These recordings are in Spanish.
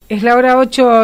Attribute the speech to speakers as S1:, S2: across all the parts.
S1: Es la hora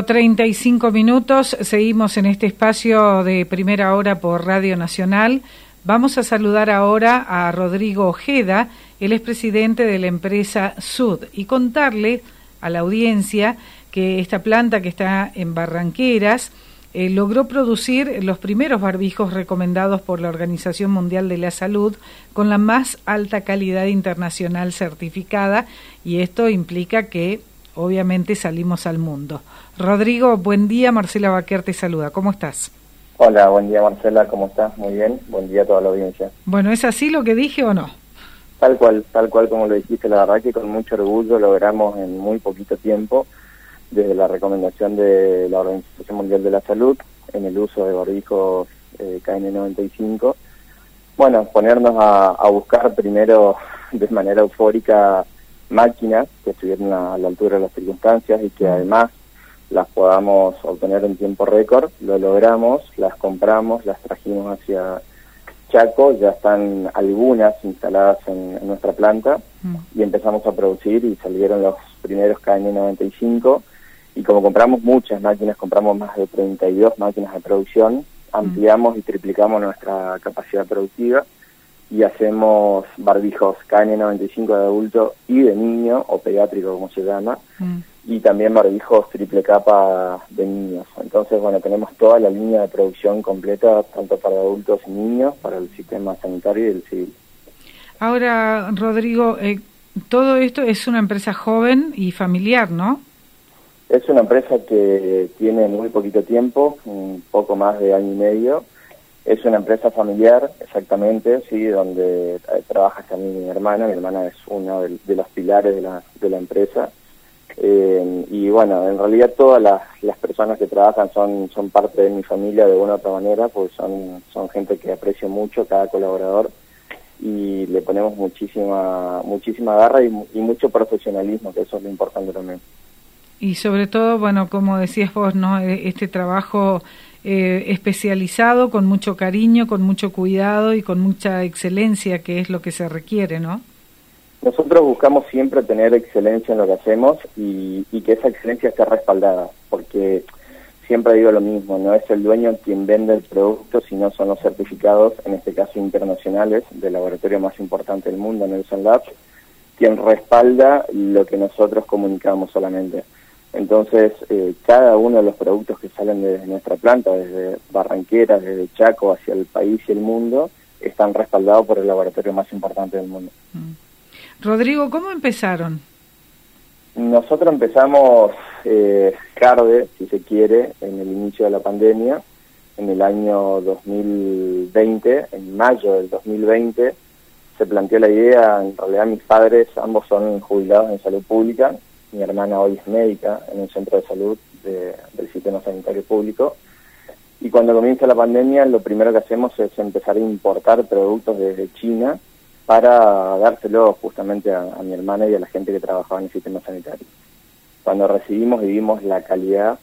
S1: 8:35. Seguimos en este espacio de Primera Hora por Radio Nacional. Vamos a saludar ahora a Rodrigo Ojeda, él es presidente de la empresa Sud, y contarle a la audiencia que esta planta que está en Barranqueras logró producir los primeros barbijos recomendados por la Organización Mundial de la Salud con la más alta calidad internacional certificada, y esto implica que obviamente salimos al mundo. Rodrigo, buen día. Marcela Baquer te saluda. ¿Cómo estás?
S2: Hola, buen día Marcela, ¿cómo estás? Muy bien, buen día a toda la audiencia.
S1: Bueno, ¿es así lo que dije o no?
S2: Tal cual como lo dijiste, la verdad que con mucho orgullo logramos en muy poquito tiempo, desde la recomendación de la Organización Mundial de la Salud, en el uso de barbijos KN95, bueno, ponernos a buscar primero de manera eufórica máquinas que estuvieran a la altura de las circunstancias y que además las podamos obtener en tiempo récord. Lo logramos, las compramos, las trajimos hacia Chaco, ya están algunas instaladas en nuestra planta y empezamos a producir y salieron los primeros KN95, y como compramos muchas máquinas, compramos más de 32 máquinas de producción, ampliamos y triplicamos nuestra capacidad productiva y hacemos barbijos KN95 de adulto y de niño, o pediátrico como se llama, y también barbijos triple capa de niños. Entonces, bueno, tenemos toda la línea de producción completa, tanto para adultos y niños, para el sistema sanitario y el civil.
S1: Ahora, Rodrigo, todo esto es una empresa joven y familiar, ¿no?
S2: Es una empresa que tiene muy poquito tiempo, un poco más de año y medio. Es una empresa familiar, exactamente, sí, donde trabaja también mi hermana. Mi hermana es una de los pilares de la empresa. Y bueno, en realidad todas las personas que trabajan son parte de mi familia de una u otra manera, pues son gente que aprecio mucho, cada colaborador, y le ponemos muchísima garra y mucho profesionalismo, que eso es lo importante también.
S1: Y sobre todo, bueno, como decías vos, ¿no? Este trabajo especializado, con mucho cariño, con mucho cuidado y con mucha excelencia, que es lo que se requiere, ¿no?
S2: Nosotros buscamos siempre tener excelencia en lo que hacemos y que esa excelencia esté respaldada, porque siempre digo lo mismo, no es el dueño quien vende el producto, sino son los certificados, en este caso internacionales, del laboratorio más importante del mundo, Nelson Labs, quien respalda lo que nosotros comunicamos solamente. Entonces, cada uno de los productos que salen de nuestra planta, desde Barranqueras, desde Chaco hacia el país y el mundo, están respaldados por el laboratorio más importante del mundo.
S1: Rodrigo, ¿cómo empezaron?
S2: Nosotros empezamos tarde, si se quiere, en el inicio de la pandemia, en el año 2020, en mayo del 2020, se planteó la idea. En realidad mis padres, ambos son jubilados en salud pública, mi hermana hoy es médica en un centro de salud del sistema sanitario público, y cuando comienza la pandemia lo primero que hacemos es empezar a importar productos desde China para dárselo justamente a mi hermana y a la gente que trabajaba en el sistema sanitario. Cuando recibimos y vimos la calidad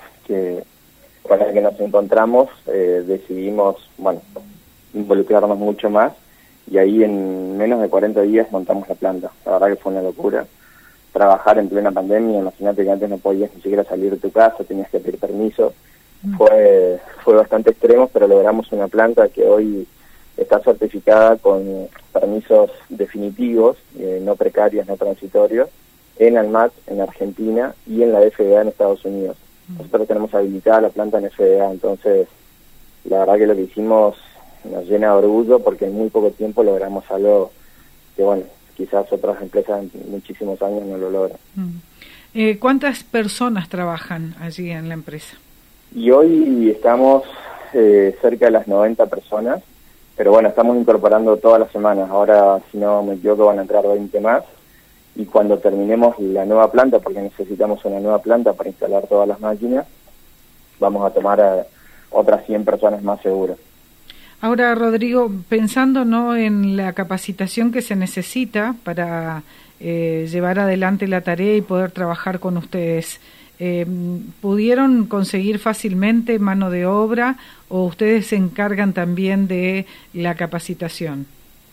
S2: con la que nos encontramos, decidimos, bueno, involucrarnos mucho más, y ahí en menos de 40 días montamos la planta. La verdad que fue una locura. Trabajar en plena pandemia, imagínate que antes no podías ni siquiera salir de tu casa, tenías que pedir permiso. Fue bastante extremo, pero logramos una planta que hoy está certificada con permisos definitivos, no precarios, no transitorios, en ANMAT, en Argentina, y en la FDA en Estados Unidos. Nosotros tenemos habilitada la planta en FDA, entonces la verdad que lo que hicimos nos llena de orgullo, porque en muy poco tiempo logramos algo que, bueno, quizás otras empresas en muchísimos años no lo logran.
S1: ¿Cuántas personas trabajan allí en la empresa?
S2: Y hoy estamos cerca de las 90 personas, pero bueno, estamos incorporando todas las semanas. Ahora, si no me equivoco, van a entrar 20 más, y cuando terminemos la nueva planta, porque necesitamos una nueva planta para instalar todas las máquinas, vamos a tomar a otras 100 personas más seguras.
S1: Ahora, Rodrigo, pensando, ¿no?, en la capacitación que se necesita para llevar adelante la tarea y poder trabajar con ustedes, ¿pudieron conseguir fácilmente mano de obra o ustedes se encargan también de la capacitación?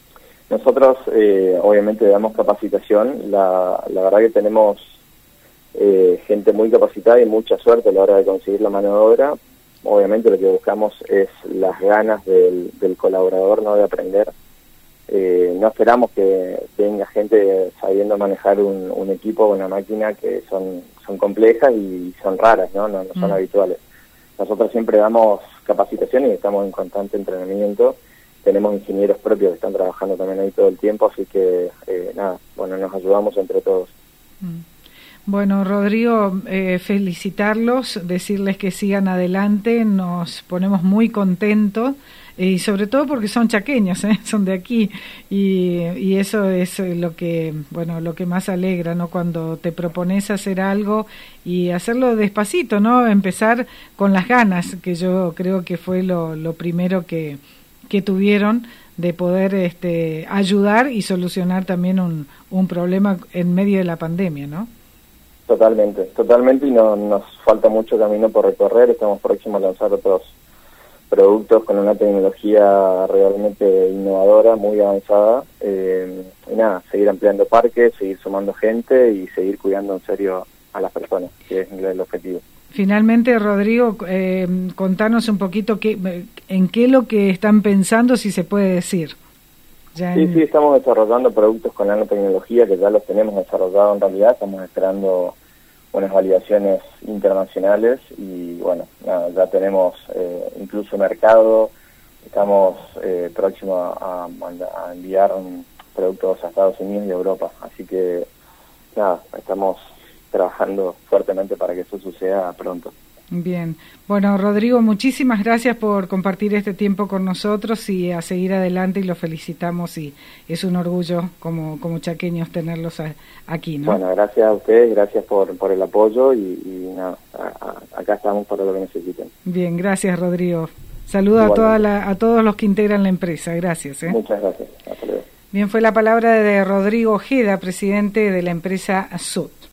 S2: Nosotros obviamente damos capacitación. La verdad que tenemos gente muy capacitada y mucha suerte a la hora de conseguir la mano de obra. Obviamente lo que buscamos es las ganas del colaborador, ¿no?, de aprender. No esperamos que venga gente sabiendo manejar un equipo o una máquina que son complejas y son raras, no son habituales. Nosotros siempre damos capacitación y estamos en constante entrenamiento. Tenemos ingenieros propios que están trabajando también ahí todo el tiempo, así que nos ayudamos entre todos.
S1: Bueno, Rodrigo, felicitarlos, decirles que sigan adelante, nos ponemos muy contentos y sobre todo porque son chaqueños, son de aquí y eso es lo que más alegra, ¿no? Cuando te propones hacer algo y hacerlo despacito, ¿no? Empezar con las ganas, que yo creo que fue lo primero que tuvieron de poder ayudar y solucionar también un problema en medio de la pandemia, ¿no?
S2: Totalmente, y nos falta mucho camino por recorrer. Estamos próximos a lanzar otros productos con una tecnología realmente innovadora, muy avanzada, y seguir ampliando parques, seguir sumando gente y seguir cuidando en serio a las personas, que es el objetivo.
S1: Finalmente, Rodrigo, contanos un poquito en qué es lo que están pensando, si se puede decir.
S2: Sí, estamos desarrollando productos con nanotecnología que ya los tenemos desarrollados en realidad. Estamos esperando unas validaciones internacionales y ya tenemos incluso mercado. Estamos próximos a enviar productos a Estados Unidos y Europa. Así que estamos trabajando fuertemente para que eso suceda pronto.
S1: Bien. Bueno, Rodrigo, muchísimas gracias por compartir este tiempo con nosotros y a seguir adelante, y los felicitamos y es un orgullo como chaqueños tenerlos aquí, ¿no?
S2: Bueno, gracias a ustedes, gracias por el apoyo y acá estamos para lo que necesiten.
S1: Bien, gracias, Rodrigo. Saludo a todos los que integran la empresa. Gracias.
S2: Muchas gracias. Hasta luego.
S1: Bien, fue la palabra de Rodrigo Ojeda, presidente de la empresa SUT.